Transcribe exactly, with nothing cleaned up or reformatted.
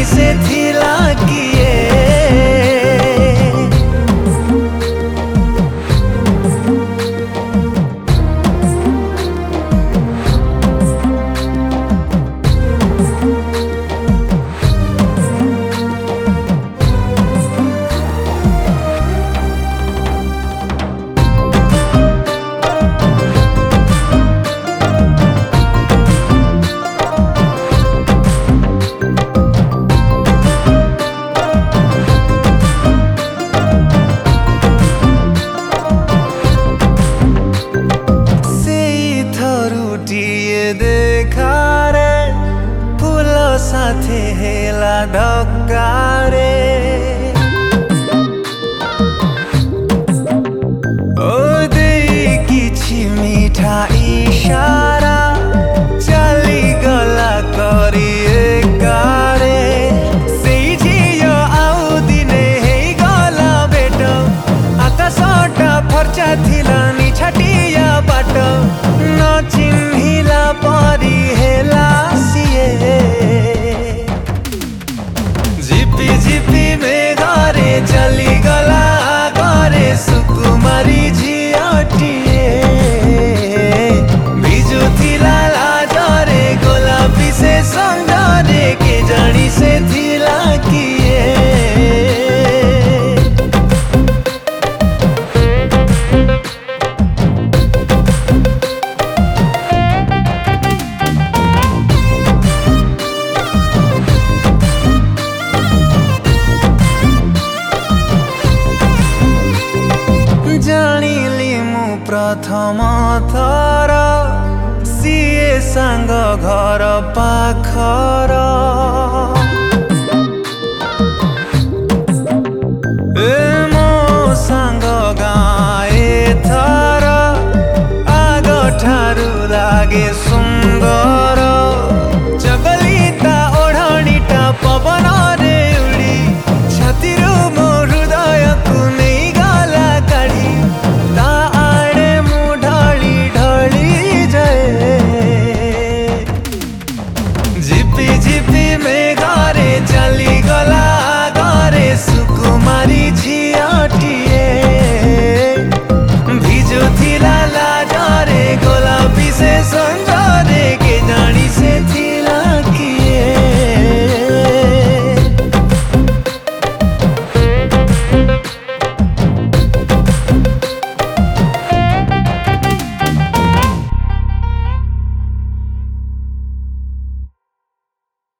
से थिला किए देखारे फूल साथे हेला ढकारे ओ दे किछि मीठा इशारा चली गला करी एकारे से झियो आउ दिने हे गला बेट आकाशटा फर्चा थिला निछाटिया बाट न चिन्हिला परी हेला सिए झिपी झिपी में घरे चली गला घरे सुकुमारी झियटिए बिजु थिला लाजरे गोलापी से संगरे के जानी से थिला किए जानिली मु प्रथम थर सिए सांग घर पाखर ए मो सांग गाए थर आग ठारू लागे